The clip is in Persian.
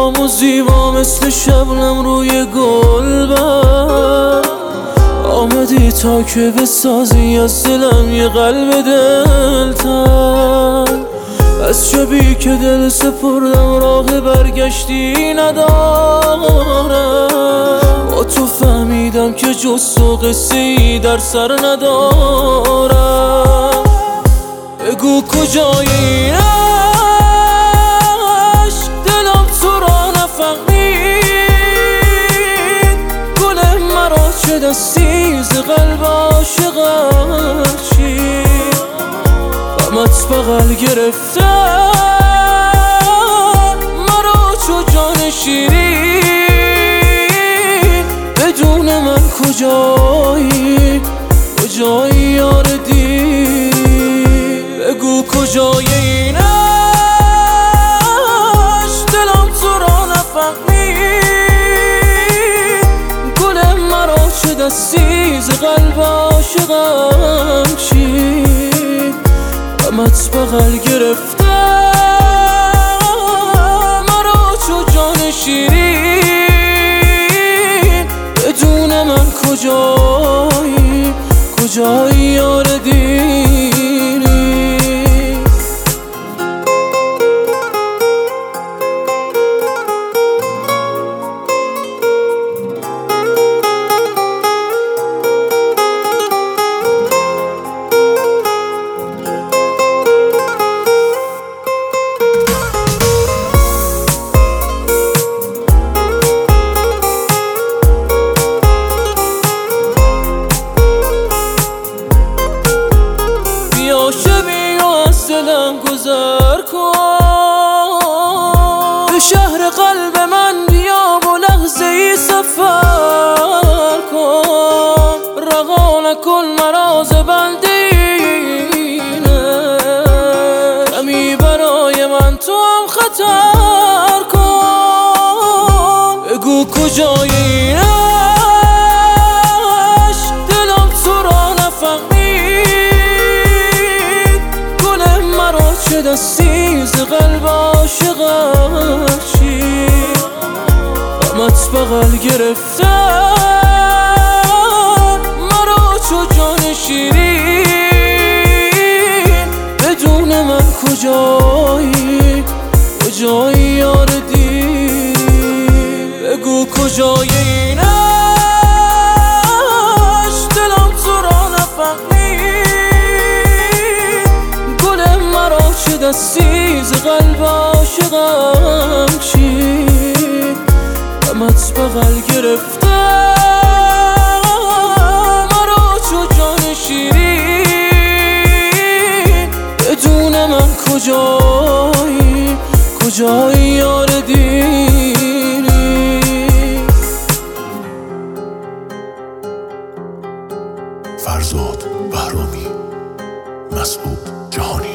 خام و زیبا مثل شبنم روی گلبرگ آمدی تا که بسازی از دلم یه قلب دلتنگ. از شبی که دل سپردم راه برگشتی ندارم، با تو فهمیدم که جز تو قصه ای در سر ندارم. بگو کجای این عشق دلم تو را نفهمید، گل مرا چه دستی ز قلب عاشقم چید. غمت بغل گرفته مرا چو جان شیرین، بدون من کجایی کجایی یار دیری. بگو کجای این عشق دلم تو را نفهمید، گل مرا چه دستی ز قلب عاشقم چید. غمت بغل گرفته مرا چو جان شیرین، بدون من کجایی کجایی یار دیری. دلم گذر کن به شهر قلب من، بیا و لحظه ای سفر کن. رها نکن مرا ز بندینه، کمی برای من تو هم خطر کن. بگو کجای این عشق دلم تو را نفهمید، چه دستی ز قلب عاشقم چید. غمت بغل گرفته مرا چو جان شیرین، بدون من کجایی کجایی یار دیری. بگو کجای این عشق دلم تو را نفهمید، گل مرا چه دستی ز قلب عاشقم چید. غمت بغل گرفته مرا چو جان شیرین، بدون من کجایی کجایی یار دیری. فرزاد بهرامی، مسعود جهانی.